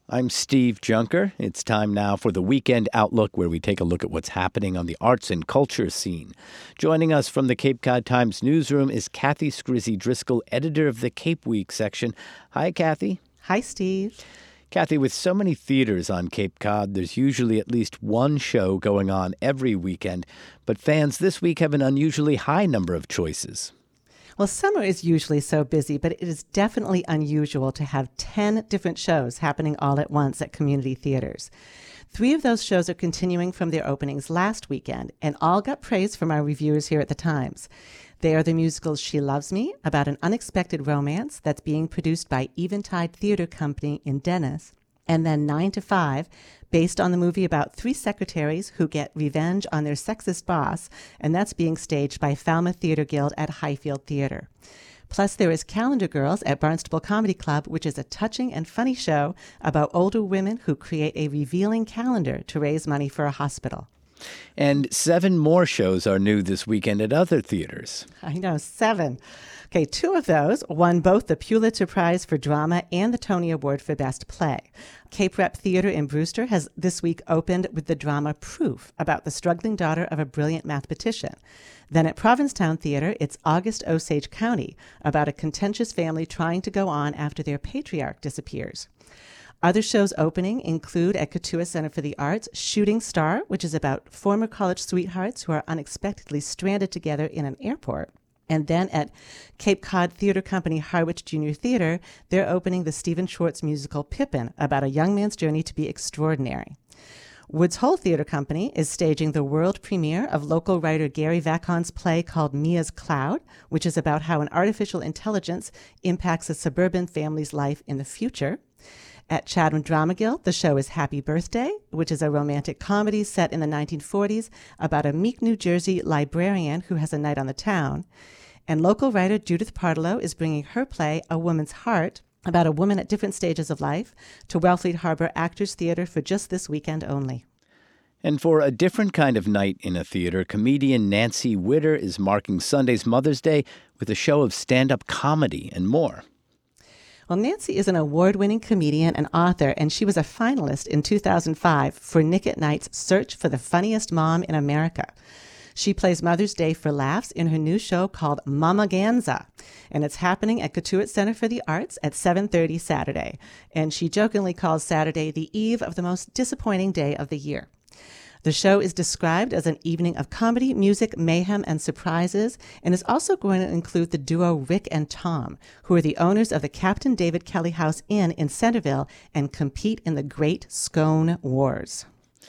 I'm Steve Junker. It's time now for the Weekend Outlook, where we take a look at what's happening on the arts and culture scene. Joining us from the Cape Cod Times newsroom is Kathy Scrizzy Driscoll, editor of the Cape Week section. Hi, Kathy. Hi, Steve. Kathy, with so many theaters on Cape Cod, there's usually at least one show going on every weekend, but fans this week have an unusually high number of choices. Well, summer is usually so busy, but it is definitely unusual to have 10 different shows happening all at once at community theaters. 3 of those shows are continuing from their openings last weekend, and all got praise from our reviewers here at the Times. They are the musicals She Loves Me, about an unexpected romance that's being produced by Eventide Theater Company in Dennis, and then 9 to 5, based on the movie about 3 secretaries who get revenge on their sexist boss, and that's being staged by Falmouth Theater Guild at Highfield Theater. Plus, there is Calendar Girls at Barnstable Comedy Club, which is a touching and funny show about older women who create a revealing calendar to raise money for a hospital. And 7 more shows are new this weekend at other theaters. I know, 7. Okay, 2 of those won both the Pulitzer Prize for Drama and the Tony Award for Best Play. Cape Rep Theater in Brewster has this week opened with the drama Proof, about the struggling daughter of a brilliant mathematician. Then at Provincetown Theater, it's August Osage County, about a contentious family trying to go on after their patriarch disappears. Other shows opening include at Cotuit Center for the Arts, Shooting Star, which is about former college sweethearts who are unexpectedly stranded together in an airport. And then at Cape Cod Theater Company Harwich Junior Theater, they're opening the Stephen Schwartz musical Pippin, about a young man's journey to be extraordinary. Woods Hole Theater Company is staging the world premiere of local writer Gary Vacon's play called Mia's Cloud, which is about how an artificial intelligence impacts a suburban family's life in the future. At Chatham Drama Guild, the show is Happy Birthday, which is a romantic comedy set in the 1940s about a meek New Jersey librarian who has a night on the town. And local writer Judith Partelow is bringing her play, A Woman's Heart, about a woman at different stages of life, to Wellfleet Harbor Actors Theater for just this weekend only. And for a different kind of night in a theater, comedian Nancy Witter is marking Sunday's Mother's Day with a show of stand-up comedy and more. Well, Nancy is an award-winning comedian and author, and she was a finalist in 2005 for Nick at Night's Search for the Funniest Mom in America. She plays Mother's Day for laughs in her new show called Mamaganza, and it's happening at Cotuit Center for the Arts at 7:30 Saturday. And she jokingly calls Saturday the eve of the most disappointing day of the year. The show is described as an evening of comedy, music, mayhem, and surprises, and is also going to include the duo Rick and Tom, who are the owners of the Captain David Kelly House Inn in Centerville and compete in the Great Scone Wars.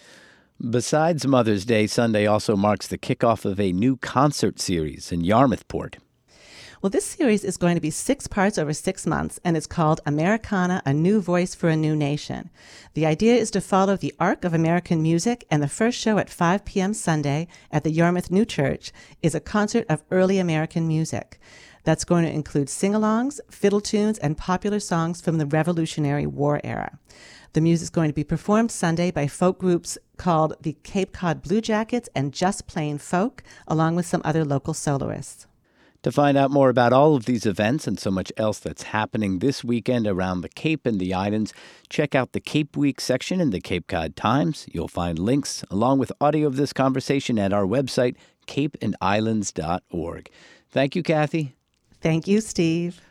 Besides Mother's Day, Sunday also marks the kickoff of a new concert series in Yarmouthport. Well, this series is going to be 6 parts over 6 months, and it's called Americana, A New Voice for a New Nation. The idea is to follow the arc of American music, and the first show at 5 p.m. Sunday at the Yarmouth New Church is a concert of early American music. That's going to include sing-alongs, fiddle tunes, and popular songs from the Revolutionary War era. The music is going to be performed Sunday by folk groups called the Cape Cod Blue Jackets and Just Plain Folk, along with some other local soloists. To find out more about all of these events and so much else that's happening this weekend around the Cape and the Islands, check out the Cape Week section in the Cape Cod Times. You'll find links along with audio of this conversation at our website, capeandislands.org. Thank you, Kathy. Thank you, Steve.